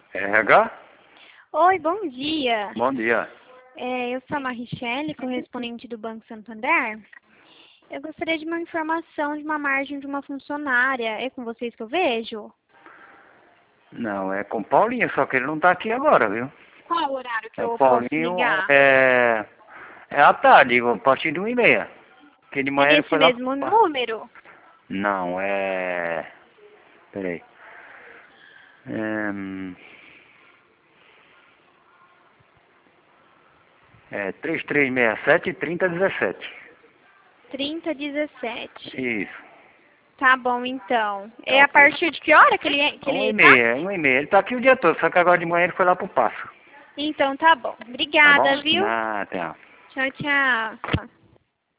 RH? Oi, bom dia. Bom dia. Eu sou a Marichelle, correspondente do Banco Santander. Eu gostaria de uma informação de uma margem de uma funcionária. É com vocês que eu vejo? Não, é com o Paulinho, só que ele não tá aqui agora, viu? Qual o horário que É o eu posso Paulinho, ligar? é à tarde, a partir de 1h30. Porque de É manhã ele nesse foi lá pro mesmo passo. número? Não, Peraí. É 3367-3017. 3017. Isso. Tá bom, então. Tá É a ok. partir de que hora que ele tá? 1h30. Ele tá aqui o dia todo, só que agora de manhã ele foi lá pro passo. Então tá bom. Tá bom? Obrigada, viu? Ah, até. Tchau, tchau.